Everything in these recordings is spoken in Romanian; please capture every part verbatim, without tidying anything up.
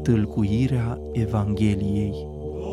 tâlcuirea Evangheliei.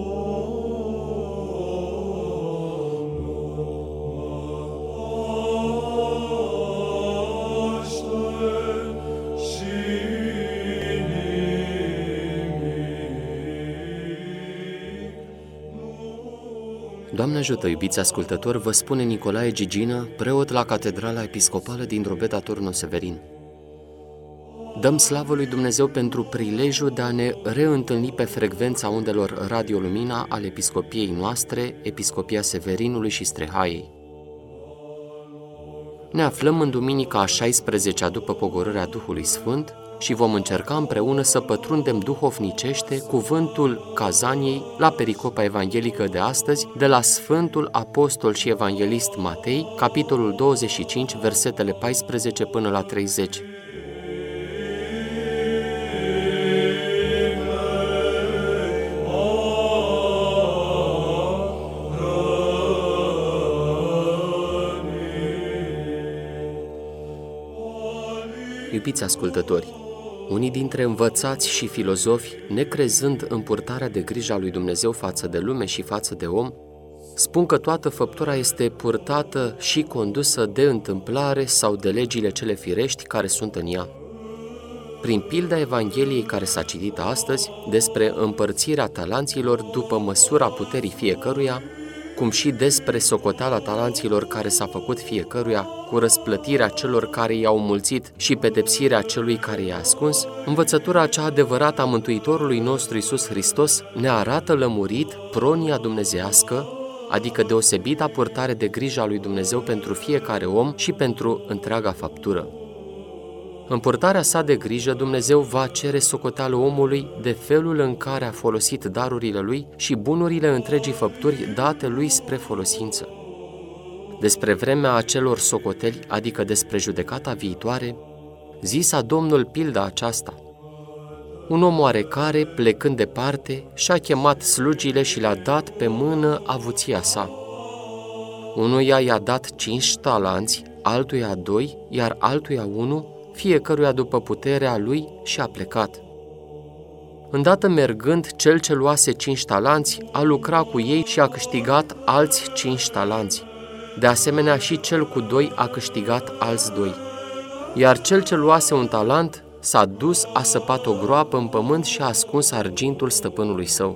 Doamne ajută, iubiți ascultători, vă spune Nicolae Gigină, preot la Catedrala Episcopală din Drobeta Turnu Severin. Dăm slavă lui Dumnezeu pentru prilejul de a ne reîntâlni pe frecvența undelor Radio Lumina ale episcopiei noastre, Episcopia Severinului și Strehaiei. Ne aflăm în duminica a șaisprezecea după pogorârea Duhului Sfânt și vom încerca împreună să pătrundem duhovnicește cuvântul Cazaniei la pericopa evanghelică de astăzi, de la Sfântul Apostol și Evanghelist Matei, capitolul douăzeci și cinci, versetele paisprezece până la treizeci. Iubiți ascultători, unii dintre învățați și filozofi, necrezând în purtarea de grijă a lui Dumnezeu față de lume și față de om, spun că toată făptura este purtată și condusă de întâmplare sau de legile cele firești care sunt în ea. Prin pilda Evangheliei care s-a citit astăzi, despre împărțirea talanților după măsura puterii fiecăruia, cum și despre socoteala talanților care s-a făcut fiecăruia, cu răsplătirea celor care i-au mulțit și pedepsirea celui care i-a ascuns, învățătura cea adevărată a Mântuitorului nostru Iisus Hristos ne arată lămurit pronia dumnezeiască, adică deosebita purtare de grijă a lui Dumnezeu pentru fiecare om și pentru întreaga făptură. În purtarea sa de grijă, Dumnezeu va cere socoteală omului de felul în care a folosit darurile lui și bunurile întregii făpturi date lui spre folosință. Despre vremea acelor socoteli, adică despre judecata viitoare, zisa Domnul pilda aceasta. Un om oarecare, plecând departe, și-a chemat slugile și le-a dat pe mână avuția sa. Unuia i-a dat cinci talanți, altuia doi, iar altuia unu, fiecăruia după puterea lui, și a plecat. Îndată mergând, cel ce luase cinci talanți a lucrat cu ei și a câștigat alți cinci talanți. De asemenea, și cel cu doi a câștigat alți doi. Iar cel ce luase un talent s-a dus, a săpat o groapă în pământ și a ascuns argintul stăpânului său.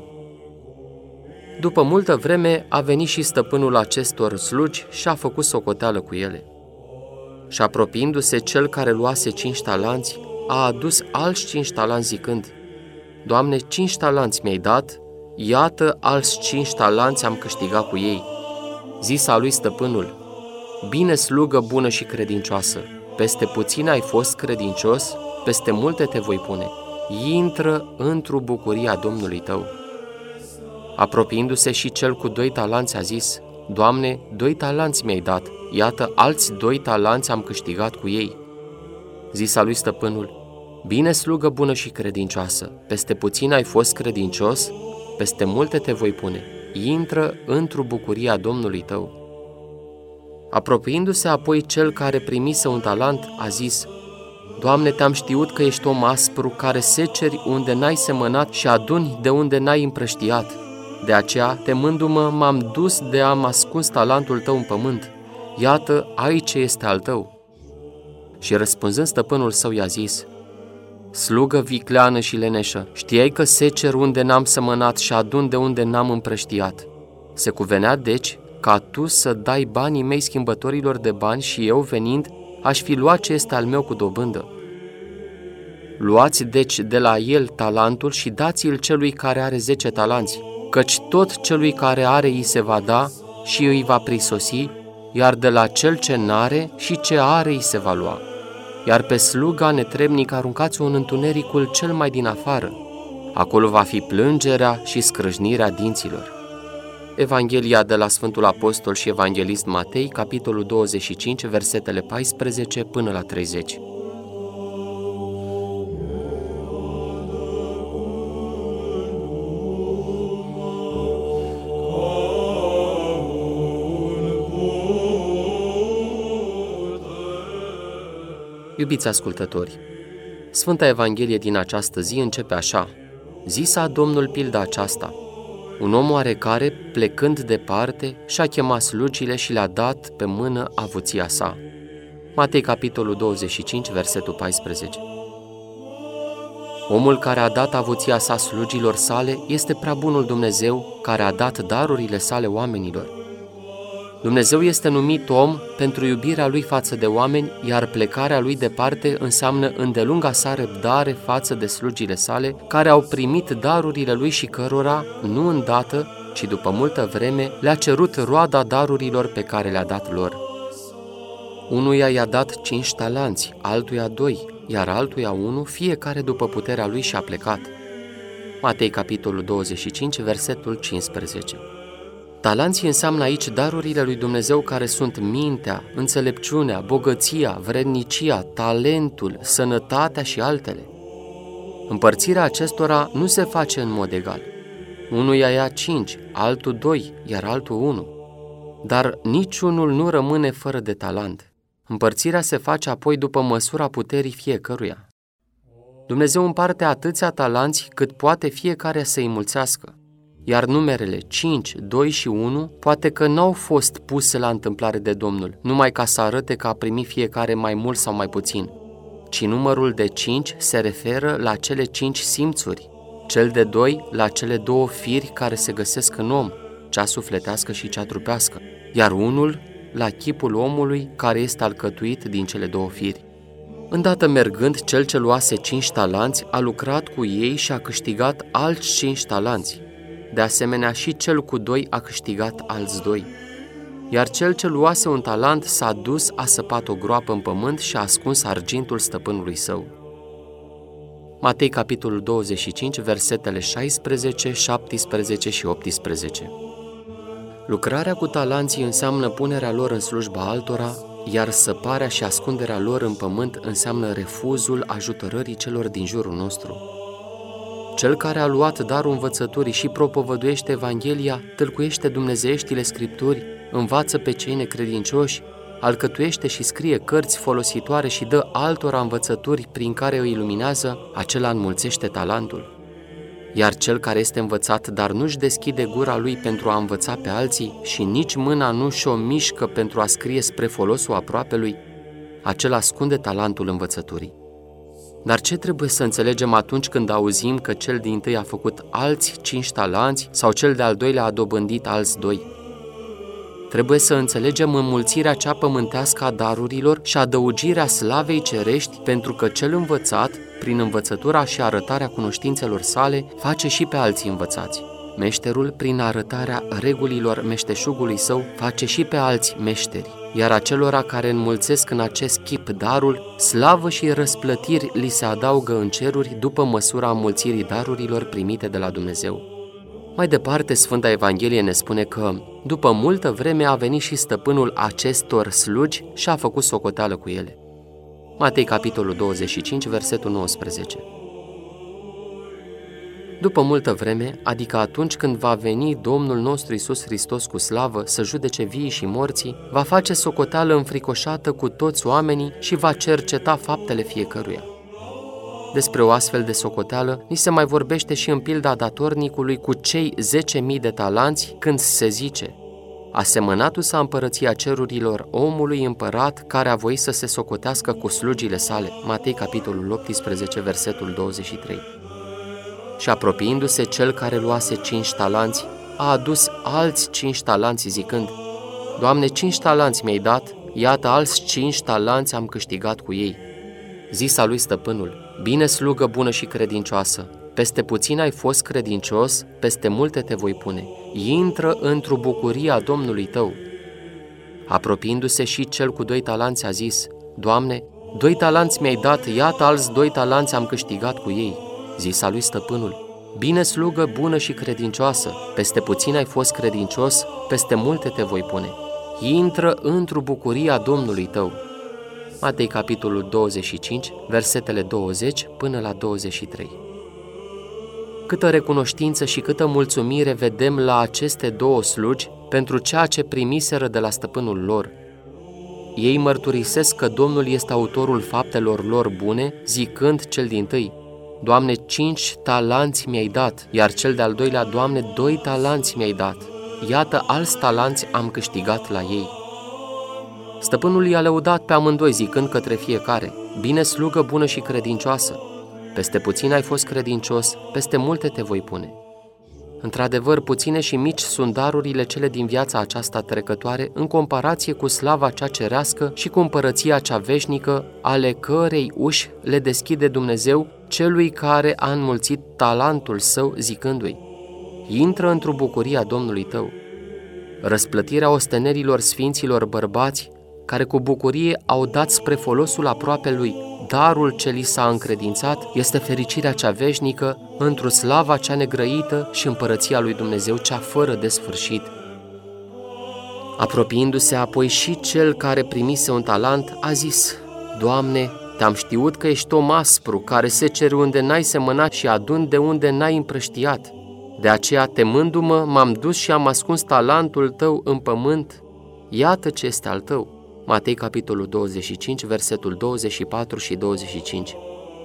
După multă vreme a venit și stăpânul acestor slugi și a făcut socoteală cu ele. Și apropiindu-se cel care luase cinci talanți, a adus alți cinci talanți zicând: Doamne, cinci talanți mi-ai dat, iată alți cinci talanți am câștigat cu ei. Zisa lui stăpânul: Bine, slugă bună și credincioasă, peste puține ai fost credincios, peste multe te voi pune. Intră într-o bucuria Domnului tău. Apropiindu-se și cel cu doi talanți a zis: Doamne, doi talanți mi-ai dat, iată alți doi talanți am câștigat cu ei. Zisa lui stăpânul: Bine, slugă bună și credincioasă, peste puțin ai fost credincios, peste multe te voi pune. Intră într-o bucuria Domnului tău. Apropiindu-se apoi cel care primise un talent, a zis: Doamne, te-am știut că ești om aspru, care seceri unde n-ai semănat și aduni de unde n-ai împrăștiat. De aceea, temându-mă, m-am dus de am ascuns talentul tău în pământ. Iată, aici este al tău. Și răspunzând stăpânul său i-a zis: Slugă vicleană și leneșă, știai că secer unde n-am sămănat și adun de unde n-am împrăștiat. Se cuvenea, deci, ca tu să dai banii mei schimbătorilor de bani și eu, venind, aș fi luat ce este al meu cu dobândă. Luați, deci, de la el talentul și dați-l celui care are zece talanți, căci tot celui care are îi se va da și îi va prisosi, iar de la cel ce n-are și ce are îi se va lua. Iar pe sluga netrebnică aruncați-o în întunericul cel mai din afară. Acolo va fi plângerea și scrâșnirea dinților. Evanghelia de la Sfântul Apostol și Evanghelist Matei, capitolul douăzeci și cinci, versetele paisprezece până la treizeci. Iubiți ascultători, Sfânta Evanghelie din această zi începe așa: Zisa Domnul pilda aceasta: un om oarecare, plecând departe, și-a chemat slugile și le-a dat pe mână avuția sa. Matei, capitolul douăzeci și cinci, versetul paisprezece. Omul care a dat avuția sa slugilor sale este prea bunul Dumnezeu, care a dat darurile sale oamenilor. Dumnezeu este numit om pentru iubirea lui față de oameni, iar plecarea lui departe înseamnă îndelunga sa răbdare față de slugile sale, care au primit darurile lui și cărora, nu îndată, ci după multă vreme, le-a cerut roada darurilor pe care le-a dat lor. Unuia i-a dat cinci talanți, altuia doi, iar altuia unu, fiecare după puterea lui și-a plecat. Matei, capitolul douăzeci și cinci, versetul cincisprezece. Talanții înseamnă aici darurile lui Dumnezeu care sunt mintea, înțelepciunea, bogăția, vrednicia, talentul, sănătatea și altele. Împărțirea acestora nu se face în mod egal. Unuia ia cinci, altul doi, iar altul unu. Dar niciunul nu rămâne fără de talent. Împărțirea se face apoi după măsura puterii fiecăruia. Dumnezeu împarte atâția talanți cât poate fiecare să-i mulțească, iar numerele cinci, doi și unu poate că n-au fost puse la întâmplare de Domnul, numai ca să arate că a primit fiecare mai mult sau mai puțin, ci numărul de cinci se referă la cele cinci simțuri, cel de doi la cele două firi care se găsesc în om, cea sufletească și cea trupească, iar unul la chipul omului care este alcătuit din cele două firi. Îndată mergând, cel ce luase cinci talanți a lucrat cu ei și a câștigat alți cinci talanți. De asemenea, și cel cu doi a câștigat alți doi. Iar cel ce luase un talent s-a dus, a săpat o groapă în pământ și a ascuns argintul stăpânului său. Matei, capitolul douăzeci și cinci, versetele șaisprezece, șaptesprezece și optsprezece. Lucrarea cu talanții înseamnă punerea lor în slujba altora, iar săparea și ascunderea lor în pământ înseamnă refuzul ajutorării celor din jurul nostru. Cel care a luat darul învățăturii și propovăduiește Evanghelia, tâlcuiește dumnezeieștile Scripturi, învață pe cei necredincioși, alcătuiește și scrie cărți folositoare și dă altora învățături prin care îi iluminează, acela înmulțește talentul. Iar cel care este învățat, dar nu-și deschide gura lui pentru a învăța pe alții și nici mâna nu și-o mișcă pentru a scrie spre folosul aproapelui, acela ascunde talentul învățăturii. Dar ce trebuie să înțelegem atunci când auzim că cel dintâi a făcut alți cinci talanți sau cel de-al doilea a dobândit alți doi? Trebuie să înțelegem înmulțirea cea pământească a darurilor și adăugirea slavei cerești, pentru că cel învățat, prin învățătura și arătarea cunoștințelor sale, face și pe alții învățați. Meșterul, prin arătarea regulilor meșteșugului său, face și pe alți meșteri, iar acelora care înmulțesc în acest chip darul, slavă și răsplătiri li se adaugă în ceruri după măsura înmulțirii darurilor primite de la Dumnezeu. Mai departe, Sfânta Evanghelie ne spune că, după multă vreme a venit și stăpânul acestor slugi și a făcut socoteală cu ele. Matei, capitolul douăzeci și cinci, versetul nouăsprezece. După multă vreme, adică atunci când va veni Domnul nostru Iisus Hristos cu slavă să judece viii și morții, va face socoteală înfricoșată cu toți oamenii și va cerceta faptele fiecăruia. Despre o astfel de socoteală ni se mai vorbește și în pilda datornicului cu cei zece mii de talanți, când se zice: asemănatu-s a împărăția cerurilor omului împărat care a voit să se socotească cu slugile sale. Matei, capitolul optsprezece, versetul douăzeci și trei. Și apropiindu-se cel care luase cinci talanți, a adus alți cinci talanți zicând: Doamne, cinci talanți mi-ai dat, iată alți cinci talanți am câștigat cu ei. Zisa lui stăpânul: Bine, slugă bună și credincioasă, peste puțin ai fost credincios, peste multe te voi pune. Intră într-o bucurie a Domnului tău. Apropiindu-se și cel cu doi talanți a zis: Doamne, doi talanți mi-ai dat, iată alți doi talanți am câștigat cu ei. Zisa lui stăpânul: Bine, slugă bună și credincioasă, peste puțin ai fost credincios, peste multe te voi pune. Intră într-o bucurie a Domnului tău. Matei, capitolul douăzeci și cinci, versetele douăzeci până la douăzeci și trei. Câtă recunoștință și câtă mulțumire vedem la aceste două slugi pentru ceea ce primiseră de la stăpânul lor. Ei mărturisesc că Domnul este autorul faptelor lor bune, zicând cel dintâi: Doamne, cinci talanți mi-ai dat, iar cel de-al doilea, Doamne, doi talanți mi-ai dat. Iată, alți talanți am câștigat la ei. Stăpânul i-a lăudat pe amândoi, zicând către fiecare: bine, slugă bună și credincioasă, peste puțin ai fost credincios, peste multe te voi pune. Într-adevăr, puține și mici sunt darurile cele din viața aceasta trecătoare, în comparație cu slava cea cerească și cu împărăția cea veșnică, ale cărei uși le deschide Dumnezeu celui care a înmulțit talentul său, zicându-i: intră într-o bucuria Domnului tău. Răsplătirea ostenerilor sfinților bărbați, care cu bucurie au dat spre folosul aproapelui darul ce li s-a încredințat, este fericirea cea veșnică, într-o slava cea negrăită și împărăția lui Dumnezeu cea fără de sfârșit. Apropiindu-se apoi și cel care primise un talent, a zis: Doamne, te-am știut că ești om aspru, care seceri unde n-ai semănat și aduni de unde n-ai împrăștiat. De aceea, temându-mă, m-am dus și am ascuns talentul tău în pământ. Iată ce este al tău. Matei, capitolul douăzeci și cinci, versetul douăzeci și patru și douăzeci și cinci.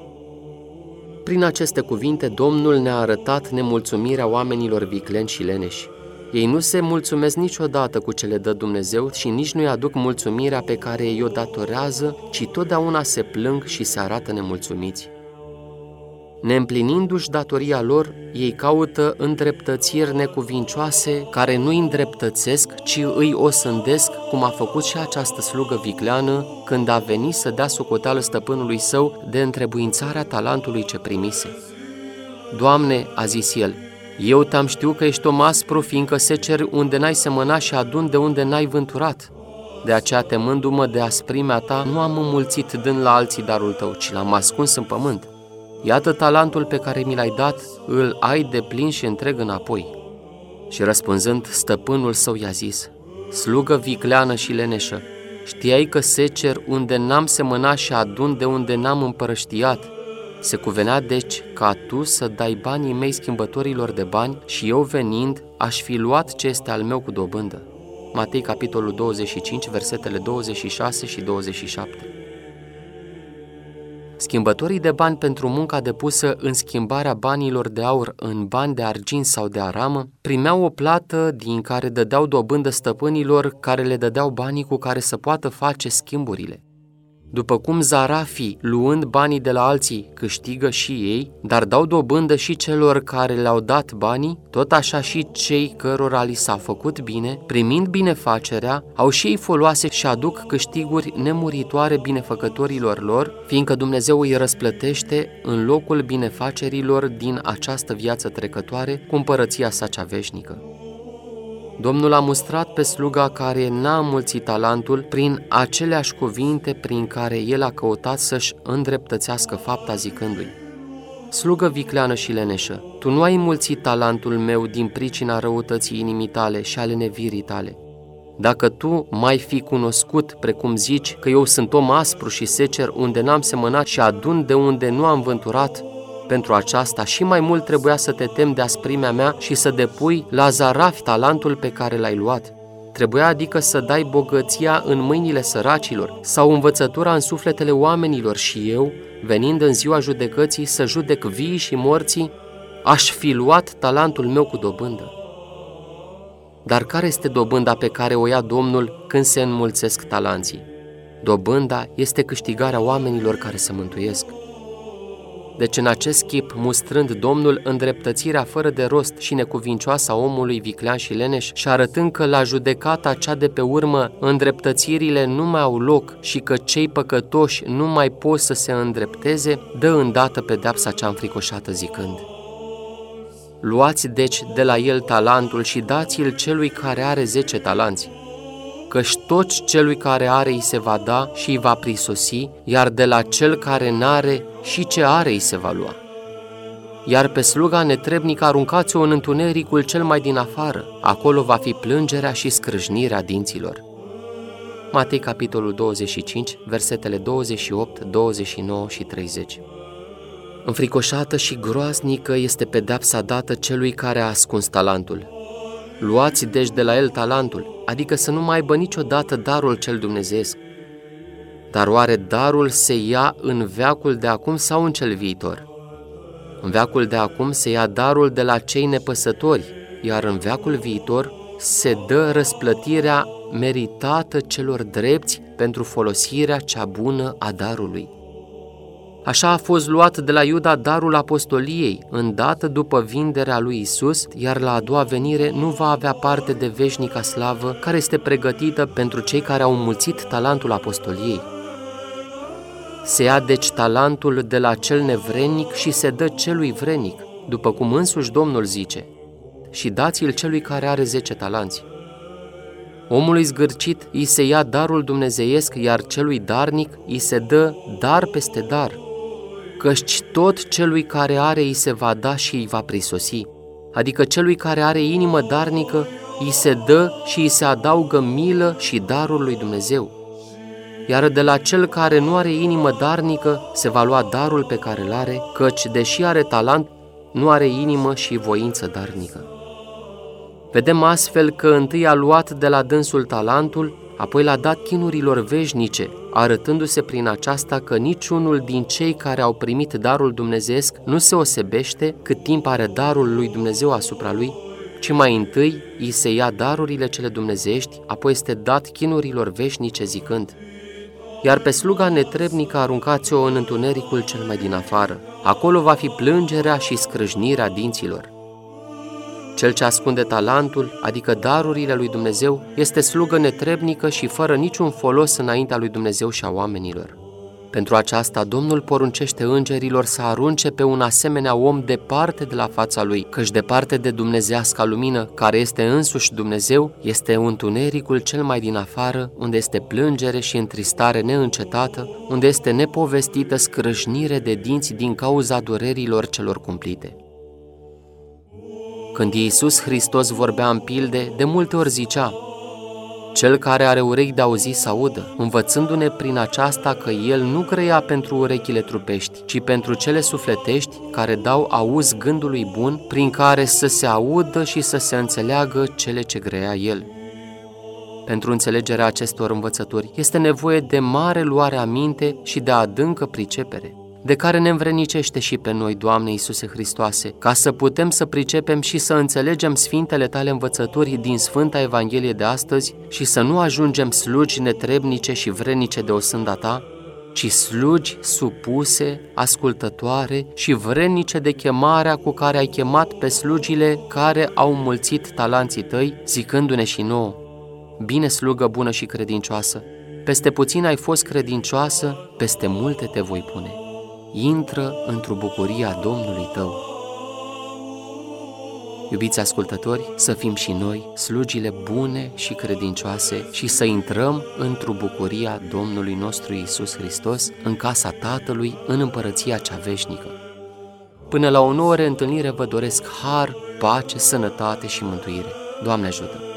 Prin aceste cuvinte, Domnul ne-a arătat nemulțumirea oamenilor vicleni și leneși. Ei nu se mulțumesc niciodată cu ce le dă Dumnezeu și nici nu-i aduc mulțumirea pe care ei o datorează, ci totdeauna se plâng și se arată nemulțumiți. Neîmplinindu-și datoria lor, ei caută îndreptățiri necuvincioase care nu îi îndreptățesc, ci îi osândesc, cum a făcut și această slugă vicleană când a venit să dea socoteală stăpânului său de întrebuințarea talentului ce primise. Doamne, a zis el, eu te-am știut că ești om aspru, fiindcă seceri unde n-ai semănat și aduni de unde n-ai vânturat. De aceea, temându-mă de asprimea ta, nu am înmulțit dând la alții darul tău, ci l-am ascuns în pământ. Iată talentul pe care mi l-ai dat, îl ai de plin și întreg înapoi. Și răspunzând, stăpânul său i-a zis: slugă vicleană și leneșă, știai că secer unde n-am semănat și adun de unde n-am împărăștiat. Se cuvenea deci ca tu să dai banii mei schimbătorilor de bani și eu venind aș fi luat ce este al meu cu dobândă. Matei, capitolul douăzeci și cinci, versetele douăzeci și șase și douăzeci și șapte. Schimbătorii de bani pentru munca depusă în schimbarea banilor de aur în bani de argint sau de aramă primeau o plată din care dădeau dobândă stăpânilor care le dădeau banii cu care să poată face schimburile. După cum zarafii, luând banii de la alții, câștigă și ei, dar dau dobândă și celor care le-au dat banii, tot așa și cei cărora li s-a făcut bine, primind binefacerea, au și ei foloase și aduc câștiguri nemuritoare binefăcătorilor lor, fiindcă Dumnezeu îi răsplătește în locul binefacerilor din această viață trecătoare cu împărăția sa cea veșnică. Domnul a mustrat pe sluga care n-a înmulțit talentul prin aceleași cuvinte prin care el a căutat să-și îndreptățească fapta, zicându-i: slugă vicleană și leneșă, tu nu ai înmulțit talentul meu din pricina răutății inimii tale și ale nevirii tale. Dacă tu m-ai fi cunoscut, precum zici, că eu sunt om aspru și secer unde n-am semănat și adun de unde nu am vânturat, pentru aceasta și mai mult trebuia să te temi de asprimea mea și să depui la zaraf talentul pe care l-ai luat. Trebuia adică să dai bogăția în mâinile săracilor sau învățătura în sufletele oamenilor și eu, venind în ziua judecății să judec vii și morții, aș fi luat talentul meu cu dobândă. Dar care este dobânda pe care o ia Domnul când se înmulțesc talenții? Dobânda este câștigarea oamenilor care se mântuiesc. Deci în acest chip, mustrând Domnul îndreptățirea fără de rost și necuvincioasă a omului viclean și leneș și arătând că la judecata cea de pe urmă îndreptățirile nu mai au loc și că cei păcătoși nu mai pot să se îndrepteze, dă îndată pedeapsa cea înfricoșată zicând: luați deci de la el talentul și dați-l celui care are zece talanți, căci toți celui care are îi se va da și îi va prisosi, iar de la cel care n-are și ce are îi se va lua. Iar pe sluga netrebnică aruncați-o în întunericul cel mai din afară, acolo va fi plângerea și scrâșnirea dinților. Matei, capitolul douăzeci și cinci, versetele douăzeci și opt, douăzeci și nouă și treizeci. Înfricoșată și groaznică este pedeapsa dată celui care a ascuns talentul. Luați deci de la el talentul, adică să nu mai aibă niciodată darul cel dumnezeiesc. Dar oare darul se ia în veacul de acum sau în cel viitor? În veacul de acum se ia darul de la cei nepăsători, iar în veacul viitor se dă răsplătirea meritată celor drepți pentru folosirea cea bună a darului. Așa a fost luat de la Iuda darul apostoliei, îndată după vinderea lui Isus, iar la a doua venire nu va avea parte de veșnica slavă care este pregătită pentru cei care au înmulțit talentul apostoliei. Se ia deci talentul de la cel nevrednic și se dă celui vrednic, după cum însuși Domnul zice, și dați-l celui care are zece talanți. Omului zgârcit îi se ia darul dumnezeiesc, iar celui darnic îi se dă dar peste dar, căci tot celui care are îi se va da și îi va prisosi, adică celui care are inimă darnică îi se dă și îi se adaugă milă și darul lui Dumnezeu. Iar de la cel care nu are inimă darnică se va lua darul pe care îl are, căci, deși are talent, nu are inimă și voință darnică. Vedem astfel că întâi a luat de la dânsul talentul, apoi l-a dat chinurilor veșnice, arătându-se prin aceasta că niciunul din cei care au primit darul dumnezeiesc nu se osebește cât timp are darul lui Dumnezeu asupra lui, ci mai întâi îi se ia darurile cele dumnezeiești, apoi este dat chinurilor veșnice zicând: iar pe sluga netrebnică aruncați-o în întunericul cel mai din afară, acolo va fi plângerea și scrâșnirea dinților. Cel ce ascunde talentul, adică darurile lui Dumnezeu, este slugă netrebnică și fără niciun folos înaintea lui Dumnezeu și a oamenilor. Pentru aceasta, Domnul poruncește îngerilor să arunce pe un asemenea om departe de la fața lui, căci departe de dumnezeiasca lumină, care este însuși Dumnezeu, este întunericul cel mai din afară, unde este plângere și întristare neîncetată, unde este nepovestită scrâșnire de dinți din cauza durerilor celor cumplite. Când Iisus Hristos vorbea în pilde, de multe ori zicea: cel care are urechi de auzit să audă, învățându-ne prin aceasta că El nu grăia pentru urechile trupești, ci pentru cele sufletești, care dau auz gândului bun, prin care să se audă și să se înțeleagă cele ce grăia El. Pentru înțelegerea acestor învățături este nevoie de mare luare aminte și de adâncă pricepere, de care ne învrednicește și pe noi, Doamne Iisuse Hristoase, ca să putem să pricepem și să înțelegem sfintele Tale învățături din Sfânta Evanghelie de astăzi și să nu ajungem slugi netrebnice și vrednice de osânda Ta, ci slugi supuse, ascultătoare și vrednice de chemarea cu care ai chemat pe slugile care au înmulțit talanții Tăi, zicându-ne și nouă: bine, slugă bună și credincioasă, peste puțin ai fost credincioasă, peste multe te voi pune. Intră într-o bucuria Domnului tău. Iubiți ascultători, să fim și noi slugile bune și credincioase și să intrăm într-o bucuria Domnului nostru Iisus Hristos, în casa Tatălui, în împărăția cea veșnică. Până la o nouă reîntâlnire vă doresc har, pace, sănătate și mântuire. Doamne ajută!